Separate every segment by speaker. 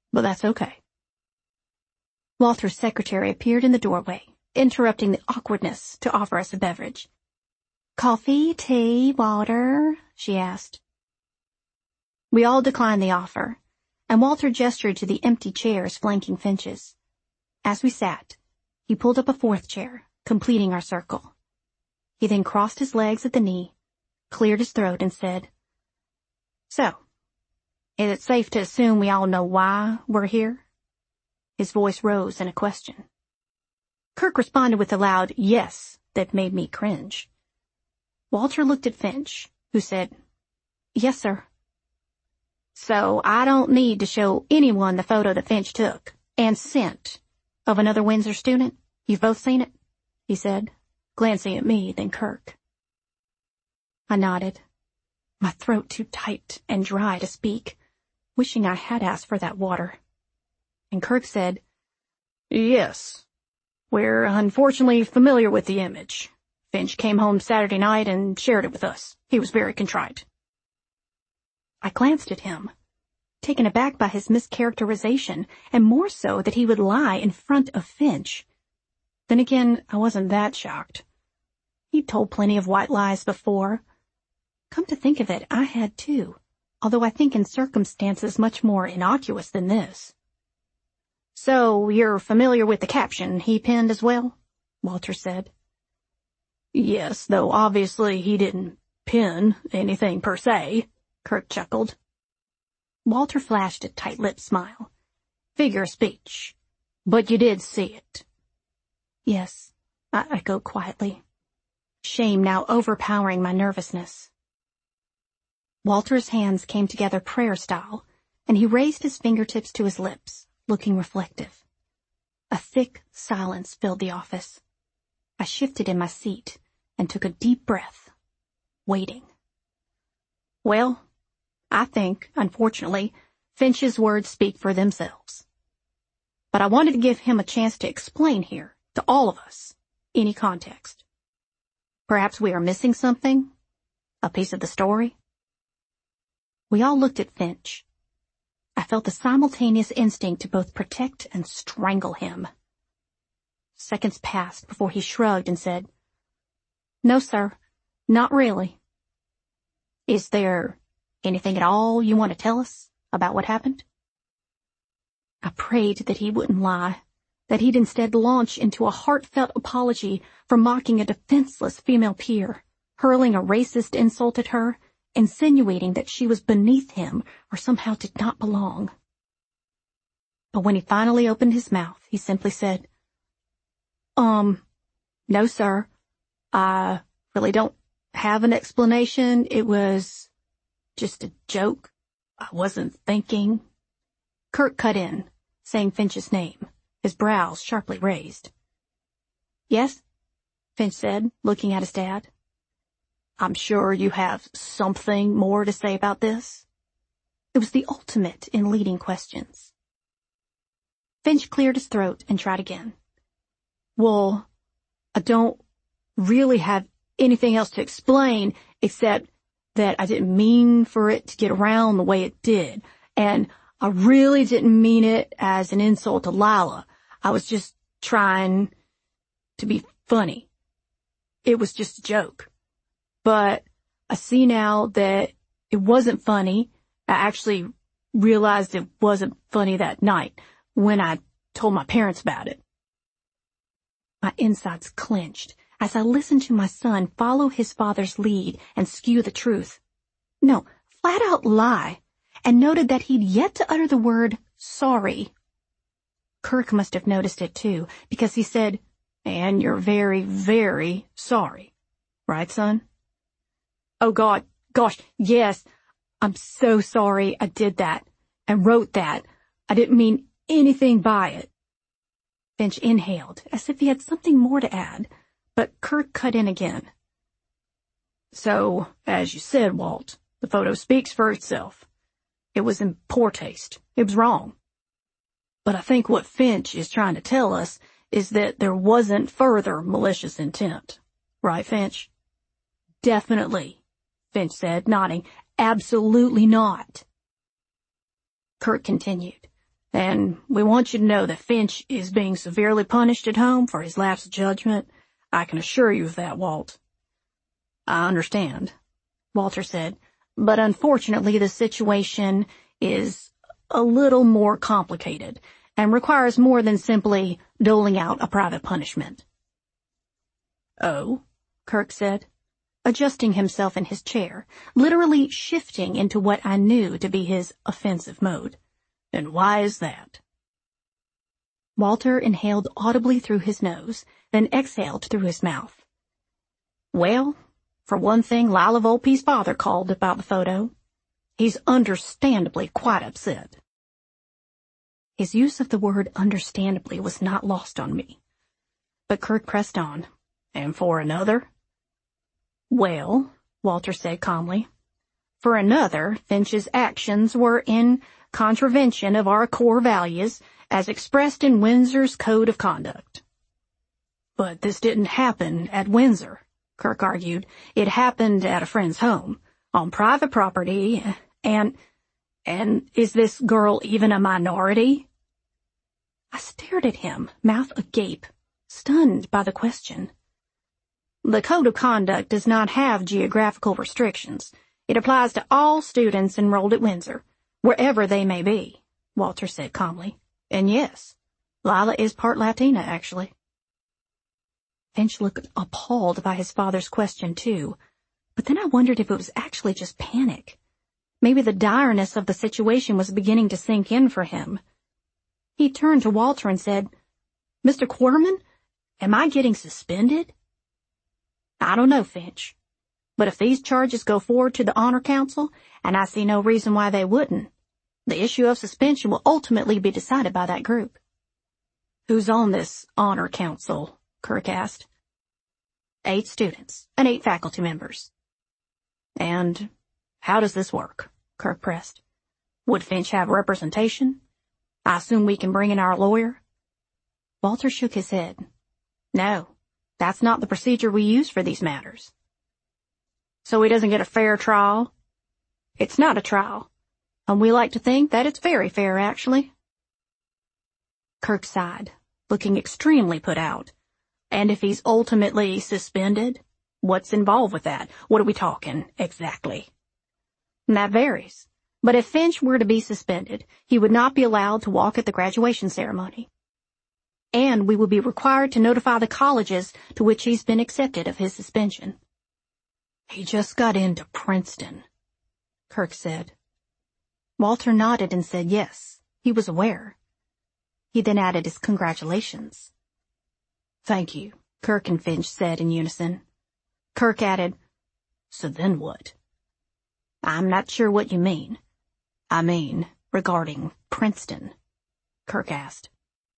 Speaker 1: but that's okay. Walter's secretary appeared in the doorway, interrupting the awkwardness to offer us a beverage. Coffee, tea, water? She asked. We all declined the offer, and Walter gestured to the empty chairs flanking Finch's. As we sat, he pulled up a fourth chair, completing our circle. He then crossed his legs at the knee, cleared his throat, and said, So, is it safe to assume we all know why we're here? His voice rose in a question. Kirk responded with a loud yes that made me cringe. Walter looked at Finch, who said, Yes, sir. So I don't need to show anyone the photo that Finch took and sent of another Windsor student? You've both seen it? He said, glancing at me, then Kirk. I nodded, my throat too tight and dry to speak, wishing I had asked for that water. And Kirk said, Yes, we're unfortunately familiar with the image. Finch came home Saturday night and shared it with us. He was very contrite. I glanced at him, taken aback by his mischaracterization, and more so that he would lie in front of Finch. Then again, I wasn't that shocked. He'd told plenty of white lies before. Come to think of it, I had too, although I think in circumstances much more innocuous than this. So, you're familiar with the caption he penned as well? Walter said. Yes, though obviously he didn't pen anything per se, Kirk chuckled. Walter flashed a tight-lipped smile. Figure of speech. But you did see it. Yes, I echoed quietly, shame now overpowering my nervousness. Walter's hands came together prayer-style, and he raised his fingertips to his lips, looking reflective. A thick silence filled the office. I shifted in my seat and took a deep breath, waiting. Well, I think, unfortunately, Finch's words speak for themselves. But I wanted to give him a chance to explain here, to all of us, any context. Perhaps we are missing something, a piece of the story. We all looked at Finch. I felt a simultaneous instinct to both protect and strangle him. Seconds passed before he shrugged and said, No, sir, not really. Is there anything at all you want to tell us about what happened? I prayed that he wouldn't lie, that he'd instead launch into a heartfelt apology for mocking a defenseless female peer, hurling a racist insult at her, insinuating that she was beneath him or somehow did not belong. But when he finally opened his mouth, he simply said, No, sir. I really don't have an explanation. It was just a joke. I wasn't thinking. Kirk cut in, saying Finch's name, his brows sharply raised. Yes, Finch said, looking at his dad. I'm sure you have something more to say about this. It was the ultimate in leading questions. Finch cleared his throat and tried again. Well, I don't really have anything else to explain except that I didn't mean for it to get around the way it did, and I really didn't mean it as an insult to Lila. I was just trying to be funny. It was just a joke. But I see now that it wasn't funny. I actually realized it wasn't funny that night when I told my parents about it. My insides clenched as I listened to my son follow his father's lead and spew the truth. No, flat out lie, and noted that he'd yet to utter the word sorry. Kirk must have noticed it too, because he said, And you're very, very sorry. Right, son? Oh, gosh, yes. I'm so sorry I did that and wrote that. I didn't mean anything by it. Finch inhaled, as if he had something more to add, but Kirk cut in again. So, as you said, Walt, the photo speaks for itself. It was in poor taste. It was wrong. But I think what Finch is trying to tell us is that there wasn't further malicious intent. Right, Finch? Definitely, Finch said, nodding. Absolutely not. Kirk continued. And we want you to know that Finch is being severely punished at home for his lapse of judgment. I can assure you of that, Walt." "I understand," Walter said, "but unfortunately the situation is a little more complicated and requires more than simply doling out a private punishment." "Oh?" Kirk said, adjusting himself in his chair, literally shifting into what I knew to be his offensive mode. "And why is that?" Walter inhaled audibly through his nose, then exhaled through his mouth. "Well, for one thing, Lila Volpe's father called about the photo. He's understandably quite upset." His use of the word understandably was not lost on me. But Kirk pressed on. "And for another?" "Well," Walter said calmly, "for another, Finch's actions were in contravention of our core values as expressed in Windsor's Code of Conduct." "But this didn't happen at Windsor," Kirk argued. "It happened at a friend's home, on private property, and is this girl even a minority?" I stared at him, mouth agape, stunned by the question. "The Code of Conduct does not have geographical restrictions. It applies to all students enrolled at Windsor, wherever they may be," Walter said calmly. "And yes, Lila is part Latina, actually." Finch looked appalled by his father's question, too, but then I wondered if it was actually just panic. Maybe the direness of the situation was beginning to sink in for him. He turned to Walter and said, "Mr. Quarterman, am I getting suspended?" "I don't know, Finch. But if these charges go forward to the Honor Council, and I see no reason why they wouldn't, the issue of suspension will ultimately be decided by that group." "Who's on this Honor Council?" Kirk asked. 8 students and 8 faculty members." "And how does this work?" Kirk pressed. "Would Finch have representation? I assume we can bring in our lawyer?" Walter shook his head. "No, that's not the procedure we use for these matters." "So he doesn't get a fair trial?" "It's not a trial, and we like to think that it's very fair, actually." Kirk sighed, looking extremely put out. "And if he's ultimately suspended, what's involved with that? What are we talking, exactly?" "That varies. But if Finch were to be suspended, he would not be allowed to walk at the graduation ceremony. And we would be required to notify the colleges to which he's been accepted of his suspension." "He just got into Princeton," Kirk said. Walter nodded and said yes, he was aware. He then added his congratulations. "Thank you," Kirk and Finch said in unison. Kirk added, "So then what?" "I'm not sure what you mean." "I mean, regarding Princeton," Kirk asked.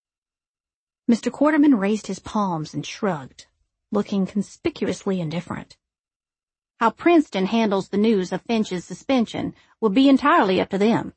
Speaker 1: Mr. Quarterman raised his palms and shrugged, looking conspicuously indifferent. "How Princeton handles the news of Finch's suspension will be entirely up to them."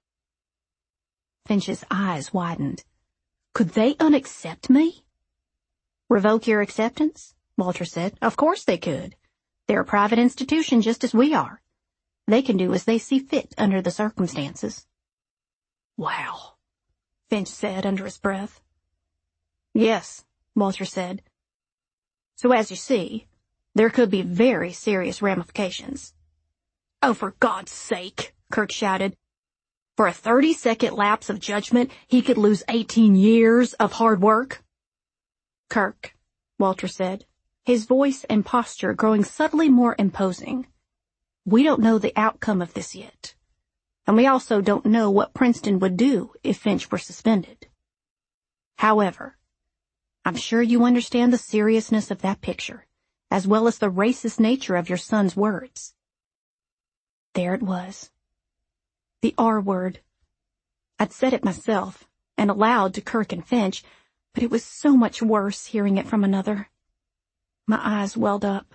Speaker 1: Finch's eyes widened. "Could they unaccept me?" "Revoke your acceptance?" Walter said. "Of course they could. They're a private institution just as we are. They can do as they see fit under the circumstances." "Wow," Finch said under his breath. "Yes," Walter said. "So as you see, there could be very serious ramifications." "Oh, for God's sake," Kirk shouted. "For a 30-second lapse of judgment, he could lose 18 years of hard work?" "Kirk," Walter said, his voice and posture growing subtly more imposing, "we don't know the outcome of this yet. And we also don't know what Princeton would do if Finch were suspended. However, I'm sure you understand the seriousness of that picture, as well as the racist nature of your son's words." There it was. The R word. I'd said it myself, and aloud to Kirk and Finch, but it was so much worse hearing it from another. My eyes welled up.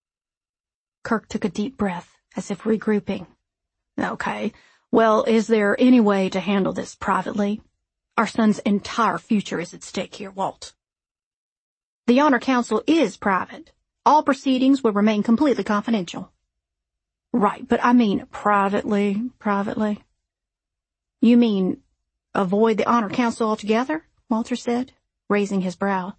Speaker 1: Kirk took a deep breath, as if regrouping. "Okay, well, is there any way to handle this privately? Our son's entire future is at stake here, Walt." "The Honor Council is private. All proceedings will remain completely confidential." "Right, but I mean privately. You mean Avoid the honor council altogether? Walter said, raising his brow.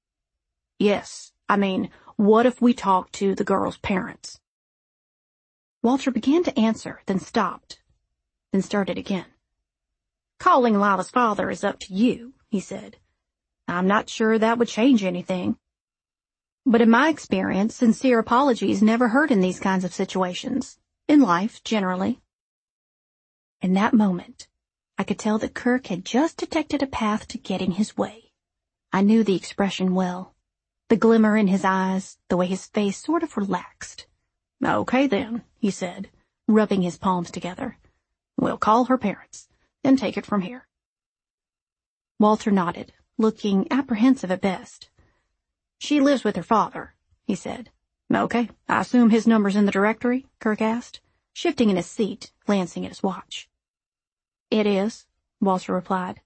Speaker 1: Yes, what if we talk to the girl's parents? Walter began to answer, then stopped, then started again. Calling Lila's father is up to you, he said. I'm not sure that would change anything. But in my experience, sincere apologies never hurt in these kinds of situations. In life, generally. In that moment, I could tell that Kirk had just detected a path to getting his way. I knew the expression well. The glimmer in his eyes, the way his face sort of relaxed. Okay then, he said, rubbing his palms together. We'll call her parents, and take it from here. Walter nodded, looking apprehensive at best. She lives with her father, he said. Okay, I assume his number's in the directory? Kirk asked, shifting in his seat, glancing at his watch. It is, Walter replied.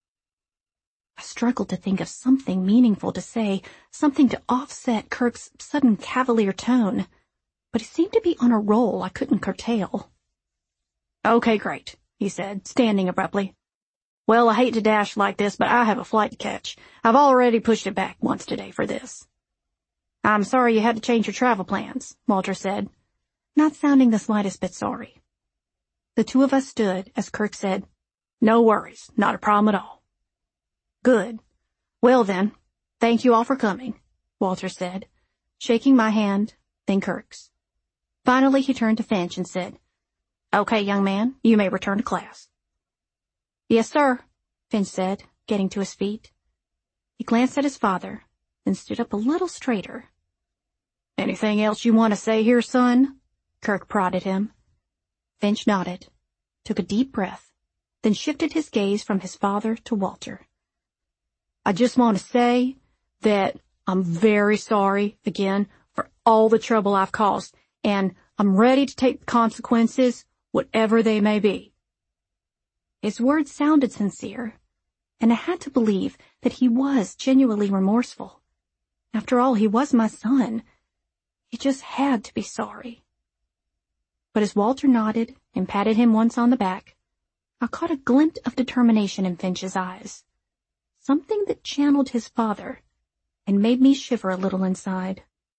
Speaker 1: I struggled to think of something meaningful to say, something to offset Kirk's sudden cavalier tone, but he seemed to be on a roll I couldn't curtail. Okay, great, he said, standing abruptly. Well, I hate to dash like this, but I have a flight to catch. I've already pushed it back once today for this. I'm sorry you had to change your travel plans, Walter said, not sounding the slightest bit sorry. The two of us stood as Kirk said, No worries, not a problem at all. Good. Well then, thank you all for coming, Walter said, shaking my hand, then Kirk's. Finally he turned to Finch and said, Okay, young man, you may return to class. Yes, sir, Finch said, getting to his feet. He glanced at his father, then stood up a little straighter. Anything else you want to say here, son? Kirk prodded him. Finch nodded, took a deep breath, then shifted his gaze from his father to Walter. I just want to say that I'm very sorry, again, for all the trouble I've caused, and I'm ready to take the consequences, whatever they may be. His words sounded sincere, and I had to believe that he was genuinely remorseful. After all, he was my son. He just had to be sorry. But as Walter nodded and patted him once on the back, I caught a glint of determination in Finch's eyes, something that channeled his father and made me shiver a little inside.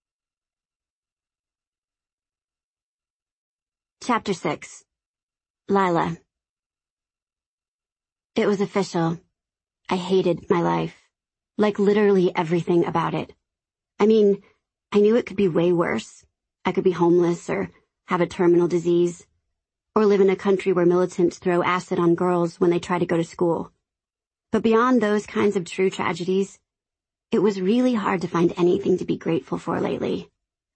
Speaker 2: Chapter 6. Lila. It was official. I hated my life. Like literally everything about it. I knew it could be way worse. I could be homeless or have a terminal disease, or live in a country where militants throw acid on girls when they try to go to school. But beyond those kinds of true tragedies, it was really hard to find anything to be grateful for lately.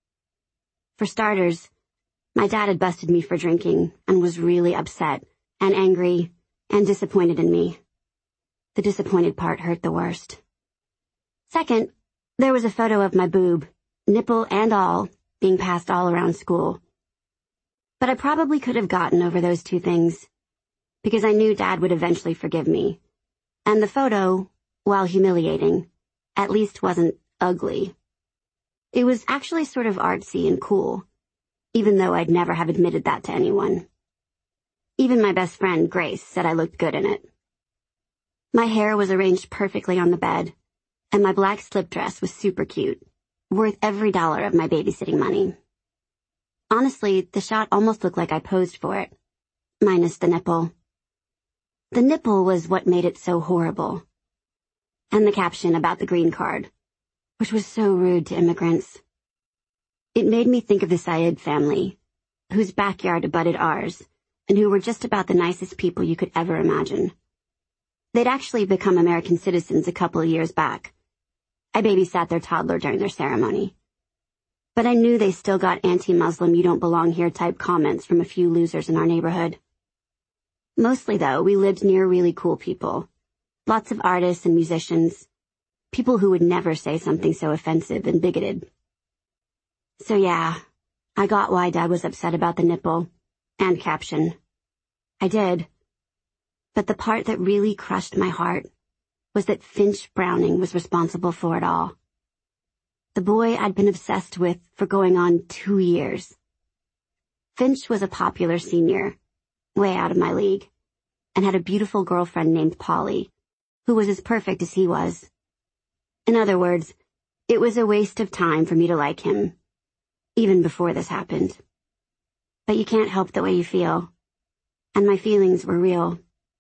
Speaker 2: For starters, my dad had busted me for drinking and was really upset and angry and disappointed in me. The disappointed part hurt the worst. Second, there was a photo of my boob, nipple and all, being passed all around school. But I probably could have gotten over those two things, because I knew Dad would eventually forgive me. And the photo, while humiliating, at least wasn't ugly. It was actually sort of artsy and cool, even though I'd never have admitted that to anyone. Even my best friend, Grace, said I looked good in it. My hair was arranged perfectly on the bed, and my black slip dress was super cute, worth every dollar of my babysitting money. Honestly, the shot almost looked like I posed for it, minus the nipple. The nipple was what made it so horrible. And the caption about the green card, which was so rude to immigrants. It made me think of the Syed family, whose backyard abutted ours, and who were just about the nicest people you could ever imagine. They'd actually become American citizens a couple of years back. I babysat their toddler during their ceremony. But I knew they still got anti-Muslim you don't belong here type comments from a few losers in our neighborhood. Mostly, though, we lived near really cool people. Lots of artists and musicians. People who would never say something so offensive and bigoted. So yeah, I got why Dad was upset about the nipple and caption. I did. But the part that really crushed my heart was that Finch Browning was responsible for it all. The boy I'd been obsessed with for going on 2 years. Finch was a popular senior, way out of my league. and had a beautiful girlfriend named Polly, who was as perfect as he was. In other words, it was a waste of time for me to like him, even before this happened. But you can't help the way you feel, and my feelings were real.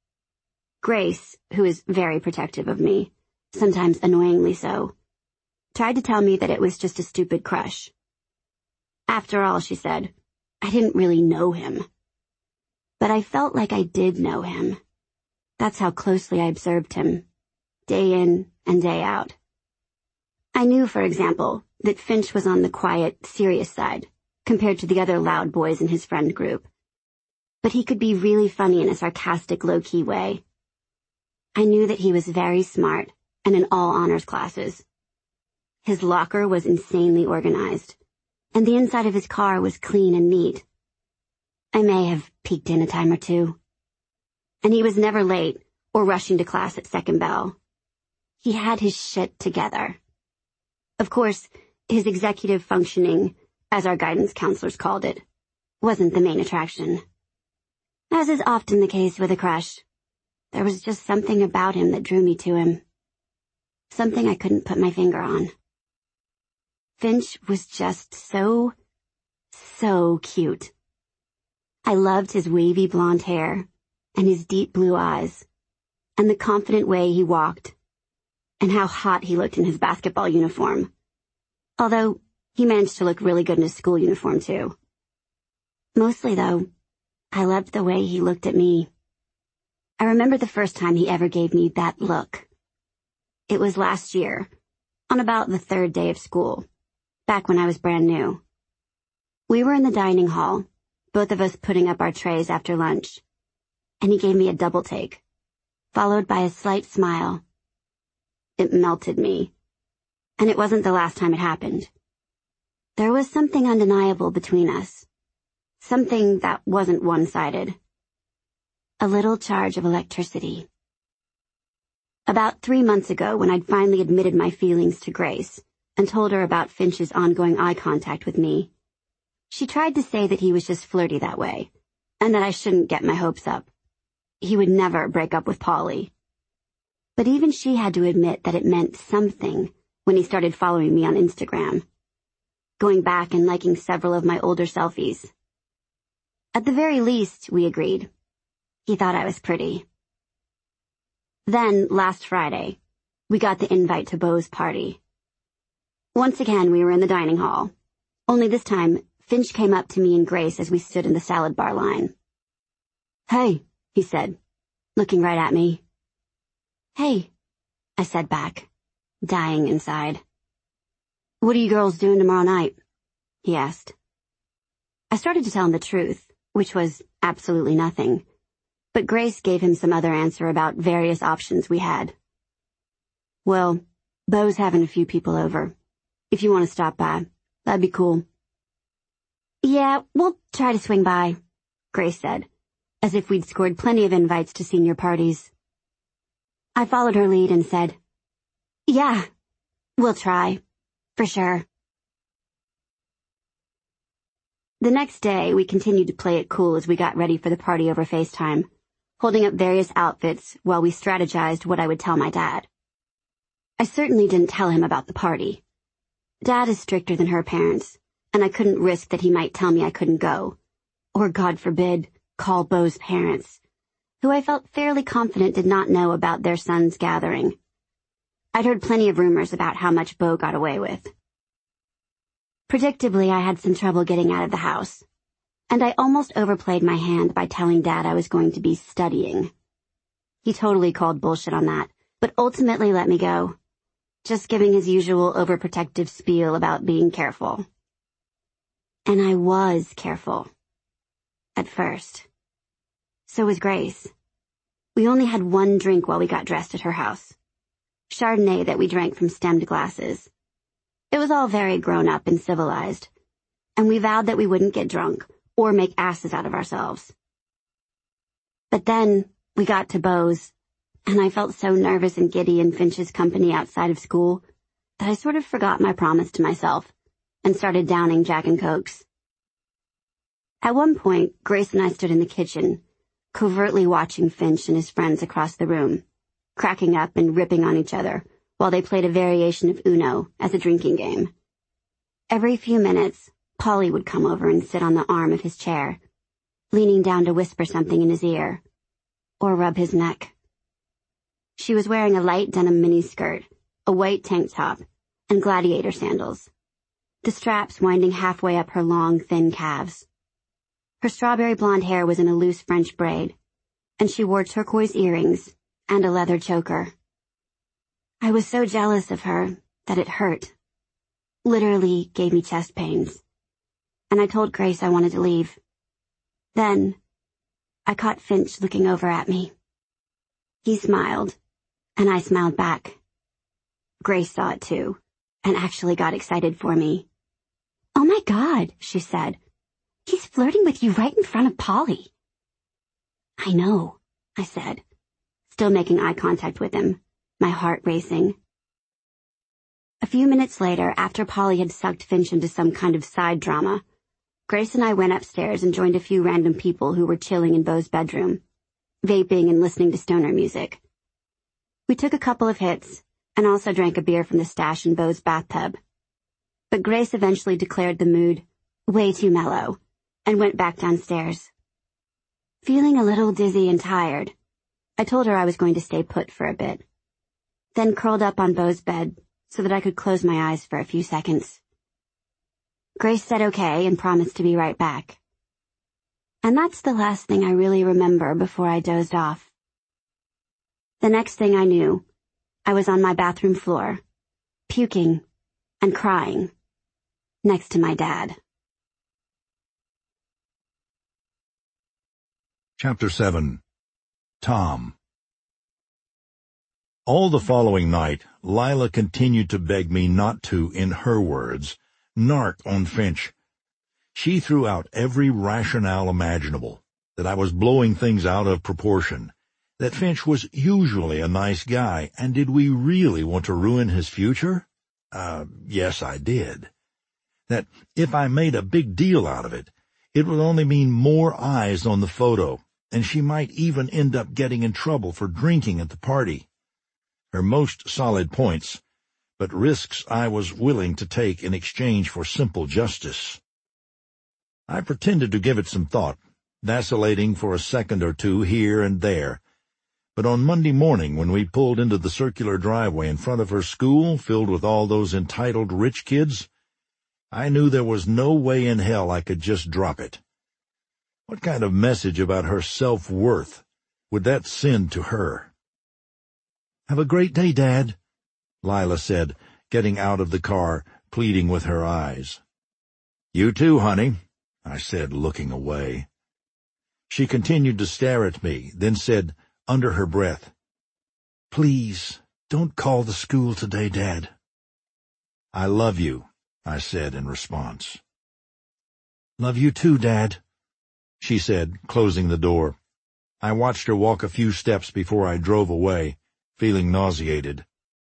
Speaker 2: Grace, who is very protective of me, sometimes annoyingly so, tried to tell me that it was just a stupid crush. After all, she said, I didn't really know him. But I felt like I did know him. That's how closely I observed him, day in and day out. I knew, for example, that Finch was on the quiet, serious side, compared to the other loud boys in his friend group. But he could be really funny in a sarcastic, low-key way. I knew that he was very smart and in all honors classes. His locker was insanely organized, and the inside of his car was clean and neat. I may have peeked in a time or two. And he was never late or rushing to class at second bell. He had his shit together. Of course, his executive functioning, as our guidance counselors called it, wasn't the main attraction. As is often the case with a crush, there was just something about him that drew me to him. Something I couldn't put my finger on. Finch was just so cute. I loved his wavy blonde hair and his deep blue eyes and the confident way he walked and how hot he looked in his basketball uniform. Although he managed to look really good in his school uniform too. Mostly though, I loved the way he looked at me. I remember the first time he ever gave me that look. It was last year, on about the third day of school, back when I was brand new. We were in the dining hall, both of us putting up our trays after lunch, and he gave me a double take, followed by a slight smile. It melted me, and it wasn't the last time it happened. There was something undeniable between us, something that wasn't one-sided. A little charge of electricity. About 3 months ago, when I'd finally admitted my feelings to Grace and told her about Finch's ongoing eye contact with me, she tried to say that he was just flirty that way, and that I shouldn't get my hopes up. He would never break up with Polly. But even she had to admit that it meant something when he started following me on Instagram, going back and liking several of my older selfies. At the very least, we agreed, he thought I was pretty. Then, last Friday, we got the invite to Beau's party. Once again, we were in the dining hall, only this time, Finch came up to me and Grace as we stood in the salad bar line. Hey, he said, looking right at me. Hey, I said back, dying inside. What are you girls doing tomorrow night? He asked. I started to tell him the truth, which was absolutely nothing, but Grace gave him some other answer about various options we had. Well, Beau's having a few people over. If you want to stop by, that'd be cool. Yeah, we'll try to swing by, Grace said, as if we'd scored plenty of invites to senior parties. I followed her lead and said, yeah, we'll try, for sure. The next day, we continued to play it cool as we got ready for the party over FaceTime, holding up various outfits while we strategized what I would tell my dad. I certainly didn't tell him about the party. Dad is stricter than her parents, and I couldn't risk that he might tell me I couldn't go, or God forbid, call Beau's parents, who I felt fairly confident did not know about their son's gathering. I'd heard plenty of rumors about how much Beau got away with. Predictably, I had some trouble getting out of the house, and I almost overplayed my hand by telling Dad I was going to be studying. He totally called bullshit on that, but ultimately let me go, just giving his usual overprotective spiel about being careful. And I was careful. At first. So was Grace. We only had one drink while we got dressed at her house. Chardonnay that we drank from stemmed glasses. It was all very grown up and civilized, and we vowed that we wouldn't get drunk or make asses out of ourselves. But then we got to Beau's, and I felt so nervous and giddy in Finch's company outside of school that I sort of forgot my promise to myself and started downing Jack and Cokes. At one point, Grace and I stood in the kitchen, covertly watching Finch and his friends across the room, cracking up and ripping on each other while they played a variation of Uno as a drinking game. Every few minutes, Polly would come over and sit on the arm of his chair, leaning down to whisper something in his ear, or rub his neck. She was wearing a light denim miniskirt, a white tank top, and gladiator sandals, the straps winding halfway up her long, thin calves. Her strawberry blonde hair was in a loose French braid, and she wore turquoise earrings and a leather choker. I was so jealous of her that it hurt. Literally gave me chest pains. And I told Grace I wanted to leave. Then, I caught Finch looking over at me. He smiled, and I smiled back. Grace saw it too, and actually got excited for me. "Oh my God," she said. "He's flirting with you right in front of Polly." "I know," I said, still making eye contact with him, my heart racing. A few minutes later, after Polly had sucked Finch into some kind of side drama, Grace and I went upstairs and joined a few random people who were chilling in Beau's bedroom, vaping and listening to stoner music. We took a couple of hits and also drank a beer from the stash in Beau's bathtub. But Grace eventually declared the mood way too mellow and went back downstairs. Feeling a little dizzy and tired, I told her I was going to stay put for a bit, then curled up on Beau's bed so that I could close my eyes for a few seconds. Grace said okay and promised to be right back. And that's the last thing I really remember before I dozed off. The next thing I knew, I was on my bathroom floor, puking and crying, next to my dad.
Speaker 3: Chapter 7. Tom. All the following night, Lila continued to beg me not to, in her words, narc on Finch. She threw out every rationale imaginable, that I was blowing things out of proportion, that Finch was usually a nice guy, and did we really want to ruin his future? Yes, I did. That if I made a big deal out of it, it would only mean more eyes on the photo, and she might even end up getting in trouble for drinking at the party. Her most solid points, but risks I was willing to take in exchange for simple justice. I pretended to give it some thought, vacillating for a second or two here and there, but on Monday morning when we pulled into the circular driveway in front of her school, filled with all those entitled rich kids, I knew there was no way in hell I could just drop it. What kind of message about her self-worth would that send to her? "Have a great day, Dad," Lila said, getting out of the car, pleading with her eyes. "You too, honey," I said, looking away. She continued to stare at me, then said, under her breath, "Please, don't call the school today, Dad." "I love you," I said in response. "Love you too, Dad," she said, closing the door. I watched her walk a few steps before I drove away, feeling nauseated.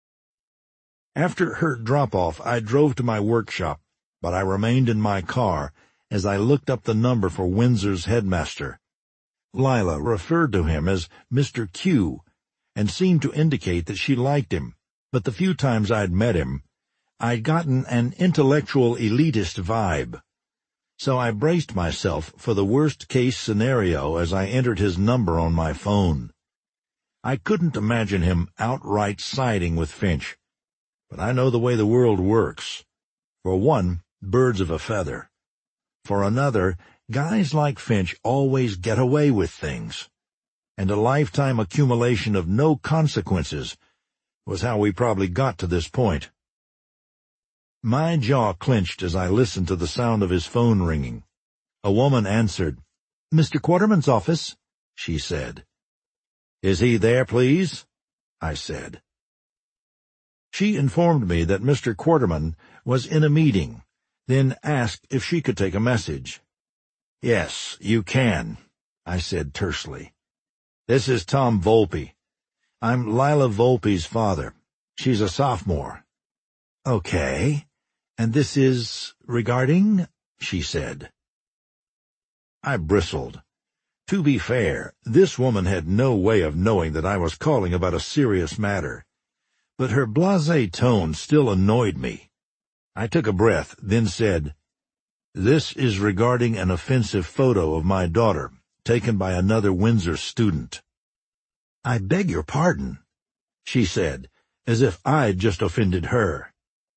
Speaker 3: After her drop-off, I drove to my workshop, but I remained in my car as I looked up the number for Windsor's headmaster. Lila referred to him as Mr. Q, and seemed to indicate that she liked him, but the few times I'd met him, I'd gotten an intellectual elitist vibe. So I braced myself for the worst-case scenario as I entered his number on my phone. I couldn't imagine him outright siding with Finch, but I know the way the world works. For one, birds of a feather. For another, guys like Finch always get away with things. And a lifetime accumulation of no consequences was how we probably got to this point. My jaw clenched as I listened to the sound of his phone ringing. A woman answered. "Mr. Quarterman's office," she said. "Is he there, please?" I said. She informed me that Mr. Quarterman was in a meeting, then asked if she could take a message. "Yes, you can," I said tersely. "This is Tom Volpe. I'm Lila Volpe's father. She's a sophomore." "Okay. And this is regarding?" she said. I bristled. To be fair, this woman had no way of knowing that I was calling about a serious matter, but her blasé tone still annoyed me. I took a breath, then said, "This is regarding an offensive photo of my daughter, taken by another Windsor student." "I beg your pardon," she said, as if I'd just offended her.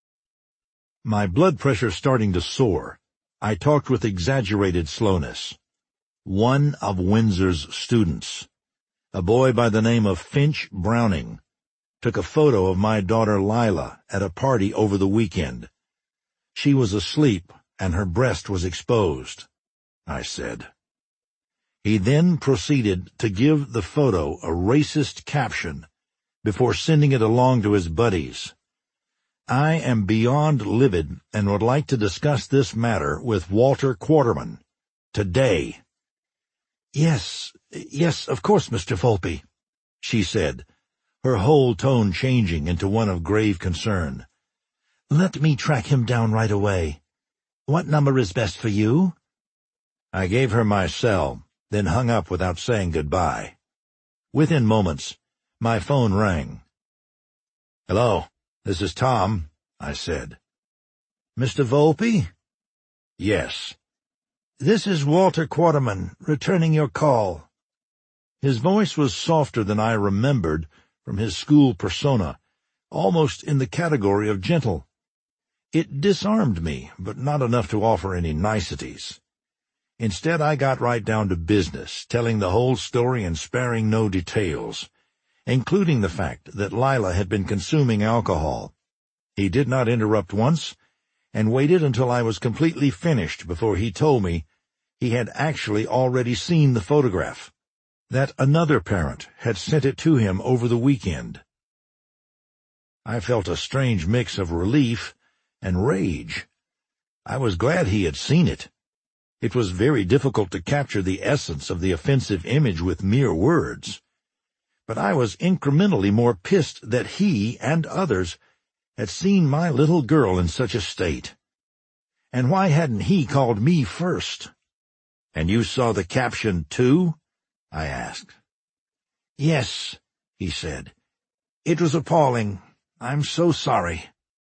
Speaker 3: My blood pressure starting to soar, I talked with exaggerated slowness. One of Windsor's students, a boy by the name of Finch Browning, took a photo of my daughter Lila at a party over the weekend. She was asleep and her breast was exposed, I said. He then proceeded to give the photo a racist caption before sending it along to his buddies. I am beyond livid and would like to discuss this matter with Walter Quarterman today. Yes, of course, Mr. Volpe," she said, her whole tone changing into one of grave concern. "Let me track him down right away. What number is best for you?" I gave her my cell, then hung up without saying goodbye. Within moments, my phone rang. "Hello, this is Tom," I said. "Mr. Volpe?" "Yes." "This is Walter Quarterman, returning your call." His voice was softer than I remembered from his school persona, almost in the category of gentle. It disarmed me, but not enough to offer any niceties. Instead, I got right down to business, telling the whole story and sparing no details, including the fact that Lila had been consuming alcohol. He did not interrupt once, and waited until I was completely finished before he told me he had actually already seen the photograph, that another parent had sent it to him over the weekend. I felt a strange mix of relief and rage. I was glad he had seen it. It was very difficult to capture the essence of the offensive image with mere words. But I was incrementally more pissed that he and others had seen my little girl in such a state. And why hadn't he called me first? "And you saw the caption, too?" I asked. "Yes," he said. "It was appalling. I'm so sorry."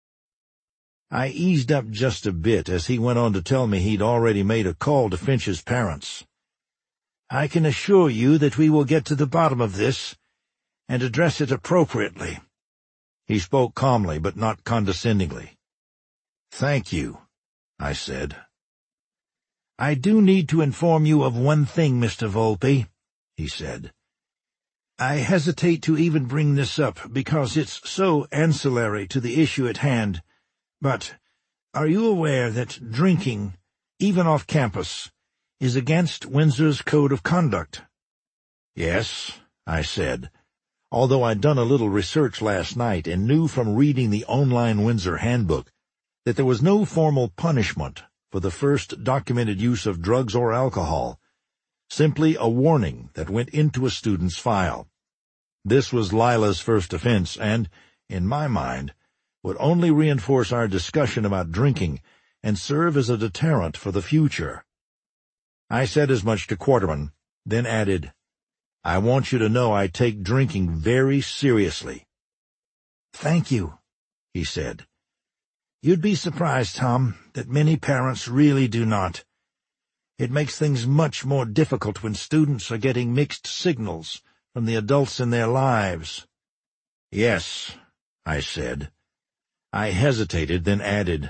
Speaker 3: I eased up just a bit as he went on to tell me he'd already made a call to Finch's parents. "I can assure you that we will get to the bottom of this and address it appropriately." He spoke calmly but not condescendingly. "Thank you," I said. "I do need to inform you of one thing, Mr. Volpe," he said. "I hesitate to even bring this up because it's so ancillary to the issue at hand, but are you aware that drinking, even off campus, is against Windsor's Code of Conduct?" "Yes," I said, although I'd done a little research last night and knew from reading the online Windsor handbook that there was no formal punishment for the first documented use of drugs or alcohol, simply a warning that went into a student's file. This was Lila's first offense and, in my mind, would only reinforce our discussion about drinking and serve as a deterrent for the future. I said as much to Quarterman, then added, "I want you to know I take drinking very seriously." "Thank you," he said. "You'd be surprised, Tom, that many parents really do not. It makes things much more difficult when students are getting mixed signals from the adults in their lives." "Yes," I said. I hesitated, then added,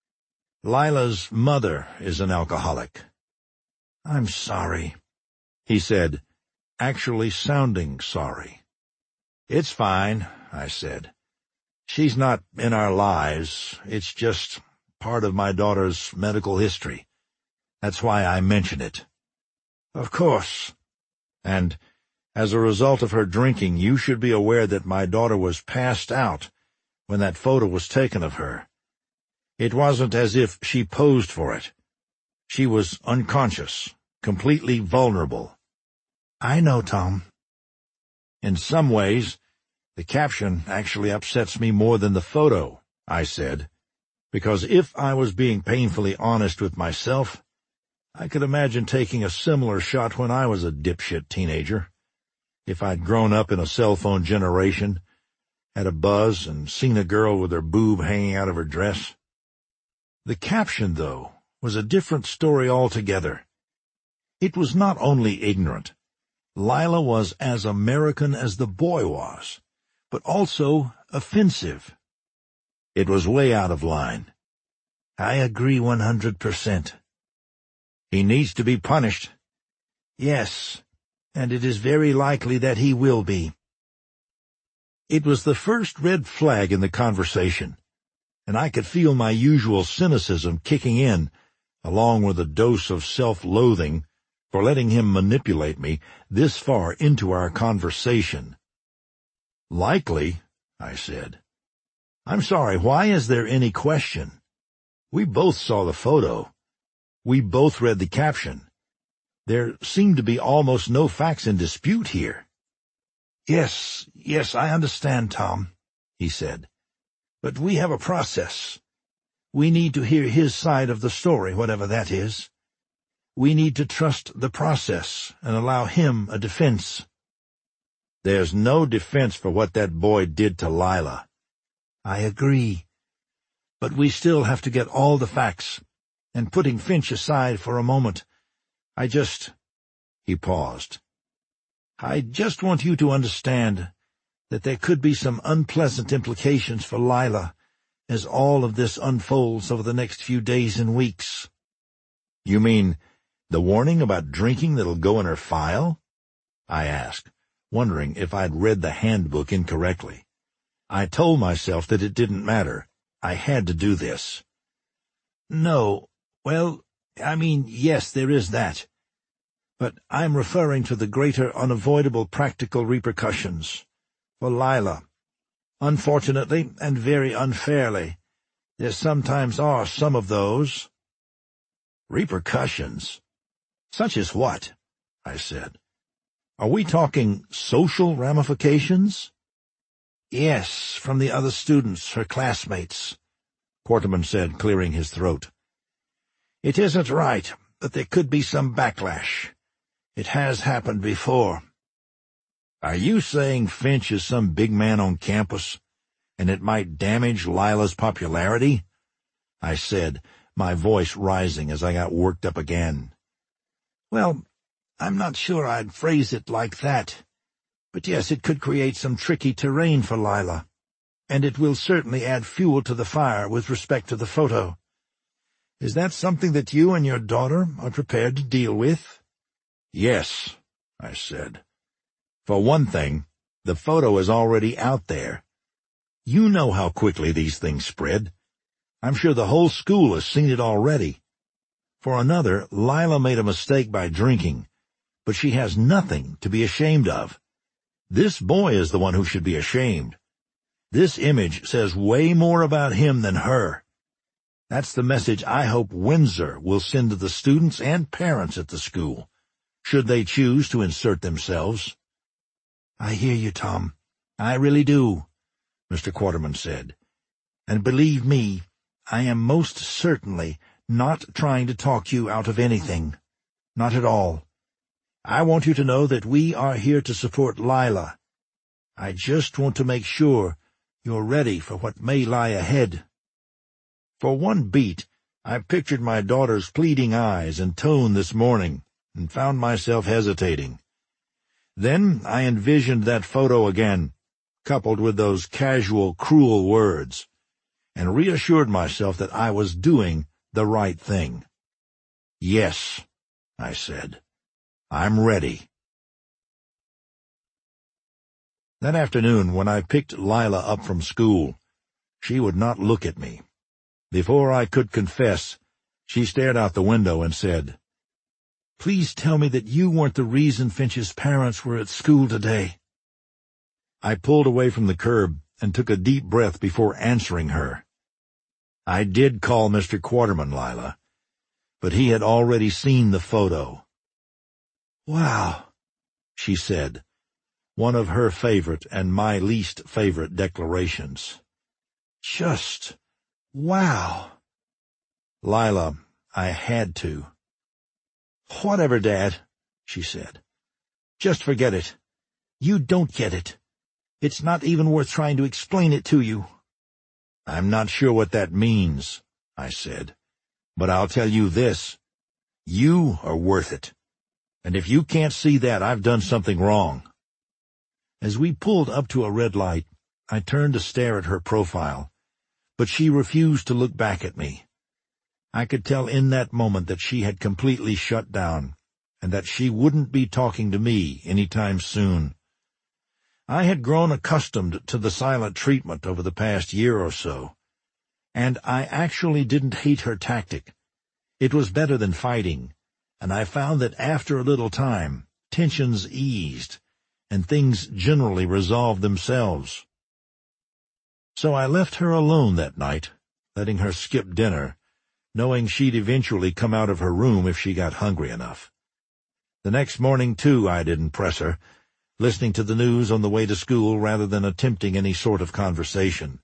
Speaker 3: "Lila's mother is an alcoholic." "I'm sorry," he said, actually sounding sorry. "It's fine," I said. "She's not in our lives. It's just part of my daughter's medical history. That's why I mention it." "Of course. And as a result of her drinking, you should be aware that my daughter was passed out when that photo was taken of her. It wasn't as if she posed for it. She was unconscious, completely vulnerable." "I know, Tom." "In some ways, the caption actually upsets me more than the photo," I said, because if I was being painfully honest with myself, I could imagine taking a similar shot when I was a dipshit teenager. If I'd grown up in a cell phone generation, had a buzz, and seen a girl with her boob hanging out of her dress. The caption, though, was a different story altogether. It was not only ignorant. Lila was as American as the boy was, but also offensive. It was way out of line. I agree 100%. He needs to be punished. Yes, and it is very likely that he will be. It was the first red flag in the conversation, and I could feel my usual cynicism kicking in, along with a dose of self-loathing for letting him manipulate me this far into our conversation. Likely, I said. I'm sorry, why is there any question? We both saw the photo. We both read the caption. There seemed to be almost no facts in dispute here. Yes, I understand, Tom, he said. But we have a process. We need to hear his side of the story, whatever that is. We need to trust the process and allow him a defense. There's no defense for what that boy did to Lila. I agree. But we still have to get all the facts. And putting Finch aside for a moment, He paused. I just want you to understand that there could be some unpleasant implications for Lila as all of this unfolds over the next few days and weeks. You mean the warning about drinking that'll go in her file? I asked, wondering if I'd read the handbook incorrectly. I told myself that it didn't matter. I had to do this. No, well, yes, there is that. But I'm referring to the greater unavoidable practical repercussions. For Lila. Unfortunately, and very unfairly, there sometimes are some of those. Repercussions? Such as what? I said. Are we talking social ramifications? Yes, from the other students, her classmates, Quarterman said, clearing his throat. It isn't right, but there could be some backlash. It has happened before. Are you saying Finch is some big man on campus, and it might damage Lila's popularity? I said, my voice rising as I got worked up again. Well, I'm not sure I'd phrase it like that. But yes, it could create some tricky terrain for Lila, and it will certainly add fuel to the fire with respect to the photo. Is that something that you and your daughter are prepared to deal with? Yes, I said. For one thing, the photo is already out there. You know how quickly these things spread. I'm sure the whole school has seen it already. For another, Lila made a mistake by drinking, but she has nothing to be ashamed of. This boy is the one who should be ashamed. This image says way more about him than her. That's the message I hope Windsor will send to the students and parents at the school, should they choose to insert themselves. I hear you, Tom. I really do, Mr. Quarterman said. And believe me, I am most certainly not trying to talk you out of anything. Not at all. I want you to know that we are here to support Lila. I just want to make sure you're ready for what may lie ahead. For one beat, I pictured my daughter's pleading eyes and tone this morning, and found myself hesitating. Then I envisioned that photo again, coupled with those casual, cruel words, and reassured myself that I was doing the right thing. Yes, I said. I'm ready. That afternoon, when I picked Lila up from school, she would not look at me. Before I could confess, she stared out the window and said, "Please tell me that you weren't the reason Finch's parents were at school today." I pulled away from the curb and took a deep breath before answering her. I did call Mr. Quarterman, Lila, but he had already seen the photo. "Wow," she said, one of her favorite and my least favorite declarations. "Just wow." "Lila, I had to." "Whatever, Dad," she said. "Just forget it. You don't get it. It's not even worth trying to explain it to you." "I'm not sure what that means," I said, "but I'll tell you this. You are worth it. And if you can't see that, I've done something wrong." As we pulled up to a red light, I turned to stare at her profile, but she refused to look back at me. I could tell in that moment that she had completely shut down, and that she wouldn't be talking to me any time soon. I had grown accustomed to the silent treatment over the past year or so, and I actually didn't hate her tactic. It was better than fighting, and I found that after a little time, tensions eased, and things generally resolved themselves. So I left her alone that night, letting her skip dinner, knowing she'd eventually come out of her room if she got hungry enough. The next morning, too, I didn't press her, listening to the news on the way to school rather than attempting any sort of conversation.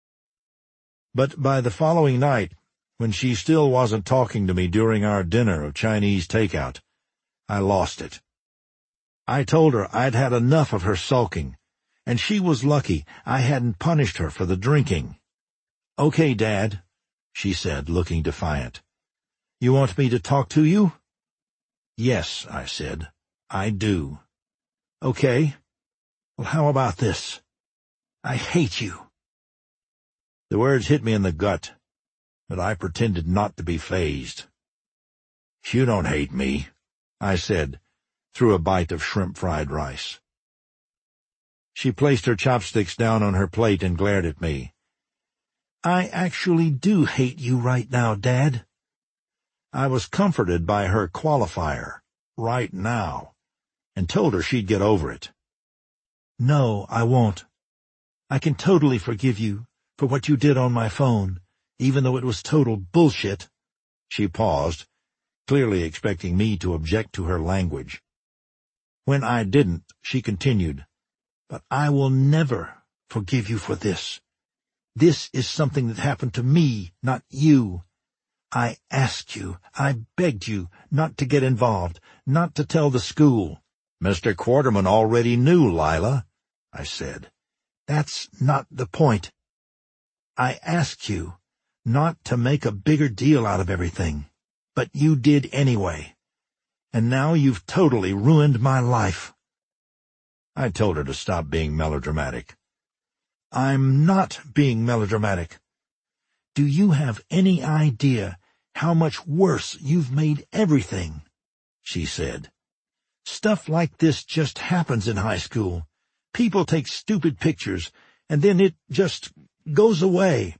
Speaker 3: But by the following night, when she still wasn't talking to me during our dinner of Chinese takeout, I lost it. I told her I'd had enough of her sulking, and she was lucky I hadn't punished her for the drinking. "Okay, Dad," she said, looking defiant. "You want me to talk to you?" "Yes," I said, "I do." "Okay. Well, how about this? I hate you." The words hit me in the gut, but I pretended not to be fazed. "You don't hate me," I said, through a bite of shrimp fried rice. She placed her chopsticks down on her plate and glared at me. "I actually do hate you right now, Dad." I was comforted by her qualifier, right now, and told her she'd get over it. "No, I won't. I can totally forgive you for what you did on my phone, even though it was total bullshit." She paused, clearly expecting me to object to her language. When I didn't, she continued, "But I will never forgive you for this. This is something that happened to me, not you. I asked you, I begged you not to get involved, not to tell the school." "Mr. Quarterman already knew, Lila," I said. "That's not the point. I asked you not to make a bigger deal out of everything, but you did anyway. And now you've totally ruined my life." I told her to stop being melodramatic. "I'm not being melodramatic. Do you have any idea how much worse you've made everything?" she said. "Stuff like this just happens in high school. People take stupid pictures, and then it just goes away."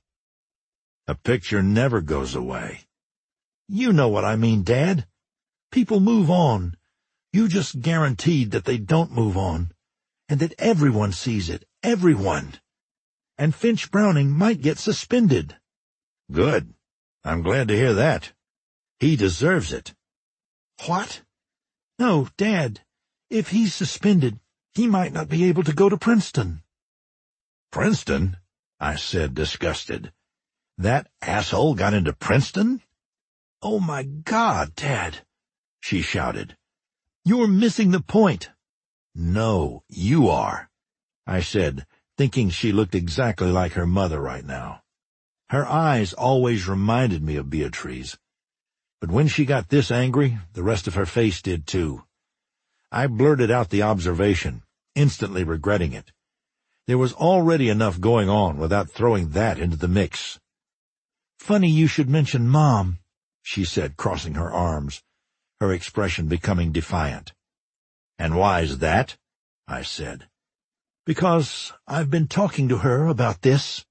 Speaker 3: "A picture never goes away." "You know what I mean, Dad. People move on. You just guaranteed that they don't move on, and that everyone sees it, everyone. And Finch Browning might get suspended." "Good. I'm glad to hear that. He deserves it." "What? No, Dad. If he's suspended, he might not be able to go to Princeton." "Princeton?" I said, disgusted. "That asshole got into Princeton?" "Oh, my God, Dad," she shouted. "You're missing the point." "No, you are," I said, thinking she looked exactly like her mother right now. Her eyes always reminded me of Beatrice, but when she got this angry, the rest of her face did too. I blurted out the observation, instantly regretting it. There was already enough going on without throwing that into the mix. "Funny you should mention Mom," she said, crossing her arms, her expression becoming defiant. "And why's that?" I said. "Because I've been talking to her about this."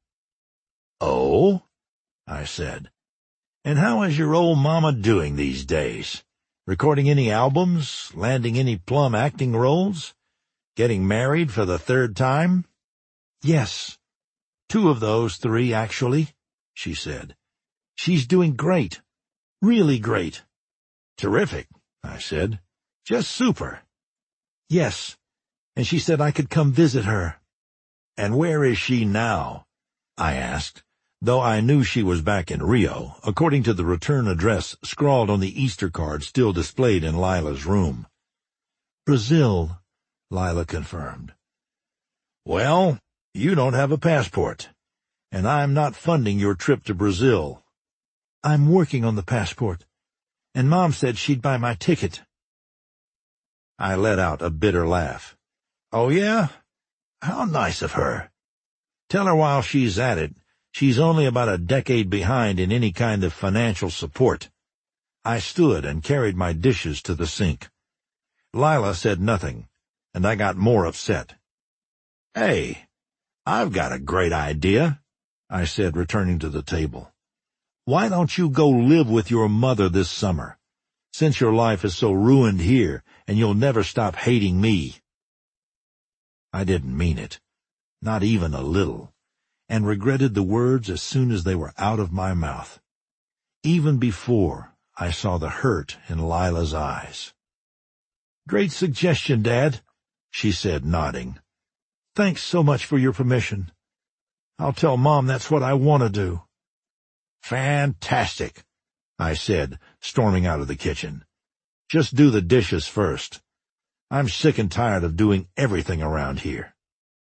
Speaker 3: "Oh?" I said. "And how is your old mama doing these days? Recording any albums? Landing any plum acting roles? Getting married for the third time?" "Yes. 2 of those 3, actually," she said. "She's doing great. Really great." "Terrific," I said. "Just super." "Yes, and she said I could come visit her." "And where is she now?" I asked, though I knew she was back in Rio, according to the return address scrawled on the Easter card still displayed in Lila's room.
Speaker 4: Brazil, Lila confirmed.
Speaker 3: Well, you don't have a passport, and I'm not funding your trip to Brazil.
Speaker 4: I'm working on the passport, and Mom said she'd buy my ticket.
Speaker 3: I let out a bitter laugh. Oh, yeah? How nice of her. Tell her while she's at it, she's only about a decade behind in any kind of financial support. I stood and carried my dishes to the sink. Lila said nothing, and I got more upset. Hey, I've got a great idea, I said, returning to the table. Why don't you go live with your mother this summer, since your life is so ruined here and you'll never stop hating me? I didn't mean it, not even a little, and regretted the words as soon as they were out of my mouth, even before I saw the hurt in Lila's eyes.
Speaker 4: Great suggestion, Dad, she said, nodding. Thanks so much for your permission. I'll tell Mom that's what I want to do.
Speaker 3: Fantastic, I said, storming out of the kitchen. Just do the dishes first. I'm sick and tired of doing everything around here.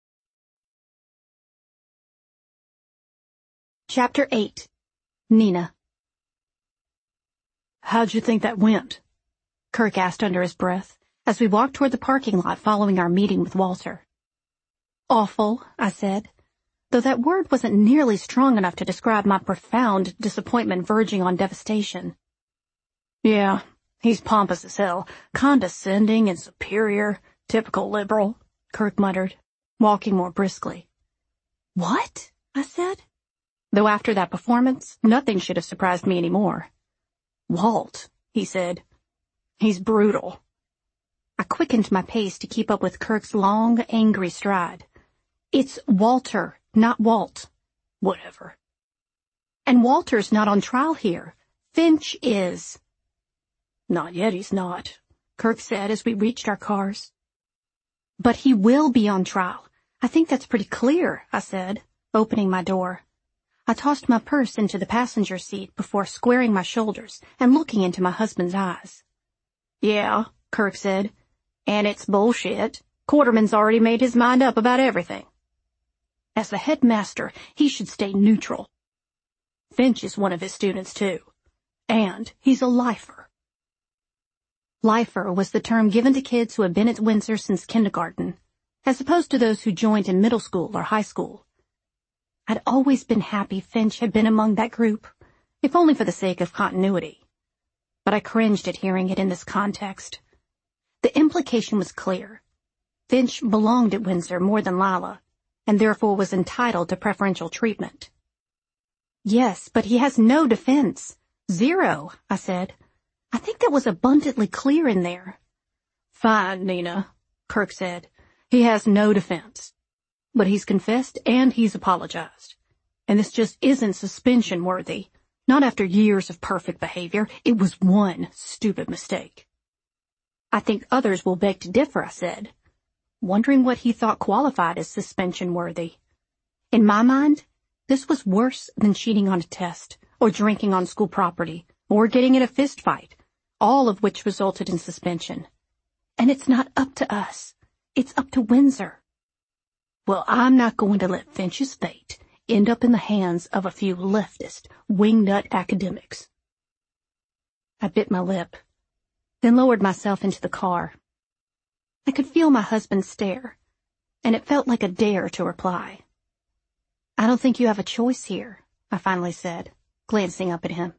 Speaker 1: Chapter 8. Nina.
Speaker 5: How'd you think that went?
Speaker 1: Kirk asked under his breath as we walked toward the parking lot following our meeting with Walter. Awful, I said, though that word wasn't nearly strong enough to describe my profound disappointment verging on devastation.
Speaker 5: Yeah, he's pompous as hell, condescending and superior, typical liberal,
Speaker 1: Kirk muttered, walking more briskly. What? I said, though after that performance, nothing should have surprised me anymore.
Speaker 5: Walt, he said, he's brutal.
Speaker 1: I quickened my pace to keep up with Kirk's long, angry stride. It's Walter, not Walt.
Speaker 5: Whatever.
Speaker 1: And Walter's not on trial here. Finch is.
Speaker 5: Not yet, he's not,
Speaker 1: Kirk said as we reached our cars. But he will be on trial. I think that's pretty clear, I said, opening my door. I tossed my purse into the passenger seat before squaring my shoulders and looking into my husband's eyes.
Speaker 5: Yeah, Kirk said, and it's bullshit. Quarterman's already made his mind up about everything.
Speaker 1: As the headmaster, he should stay neutral.
Speaker 5: Finch is one of his students, too. And he's a lifer.
Speaker 1: Lifer was the term given to kids who had been at Windsor since kindergarten, as opposed to those who joined in middle school or high school. I'd always been happy Finch had been among that group, if only for the sake of continuity. But I cringed at hearing it in this context. The implication was clear. Finch belonged at Windsor more than Lila, and therefore was entitled to preferential treatment. Yes, but he has no defense. Zero, I said. I think that was abundantly clear in there.
Speaker 5: Fine, Nina, Kirk said. He has no defense. But he's confessed and he's apologized. And this just isn't suspension worthy. Not after years of perfect behavior. It was one stupid mistake.
Speaker 1: I think others will beg to differ, I said, wondering what he thought qualified as suspension worthy. In my mind, this was worse than cheating on a test, or drinking on school property, or getting in a fist fight, all of which resulted in suspension. And it's not up to us. It's up to Windsor.
Speaker 5: Well, I'm not going to let Finch's fate end up in the hands of a few leftist, wingnut academics.
Speaker 1: I bit my lip, then lowered myself into the car. I could feel my husband's stare, and it felt like a dare to reply. I don't think you have a choice here, I finally said, glancing up at him.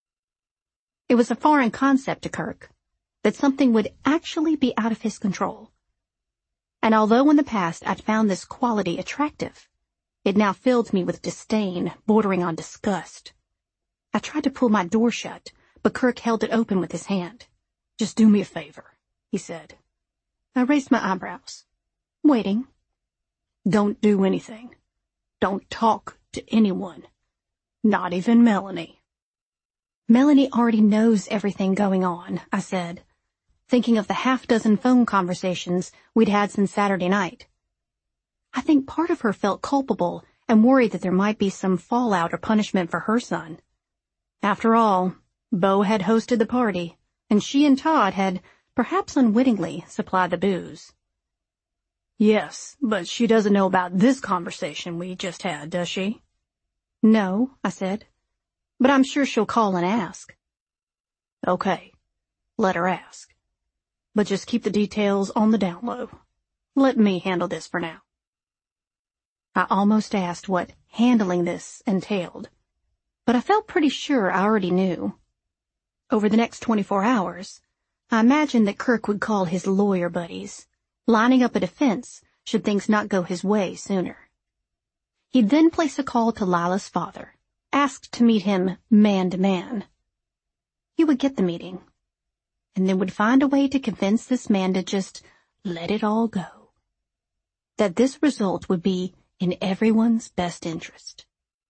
Speaker 1: It was a foreign concept to Kirk, that something would actually be out of his control. And although in the past I'd found this quality attractive, it now filled me with disdain, bordering on disgust. I tried to pull my door shut, but Kirk held it open with his hand.
Speaker 5: Just do me a favor, he said.
Speaker 1: I raised my eyebrows, waiting.
Speaker 5: Don't do anything. Don't talk to anyone. Not even Melanie.
Speaker 1: Melanie already knows everything going on, I said, thinking of the half-dozen phone conversations we'd had since Saturday night. I think part of her felt culpable
Speaker 5: and worried that there might be some fallout or punishment for her son. After all, Bo had hosted the party, and she and Todd had, perhaps unwittingly, supplied the booze. "Yes, but she doesn't know about this conversation we just had, does she?" "No," I said, "but I'm sure she'll call and ask." "Okay, let her ask. But just keep the details on the down low. Let me handle this for now." I almost asked what handling this entailed, but I felt pretty sure I already knew. Over the next 24 hours, I imagined that Kirk would call his lawyer buddies, lining up a defense should things not go his way sooner. He'd then place a call to Lila's father, asked to meet him man to man. He would get the meeting, and then would find a way to convince this man to just let it all go. That this result would be in everyone's best interest.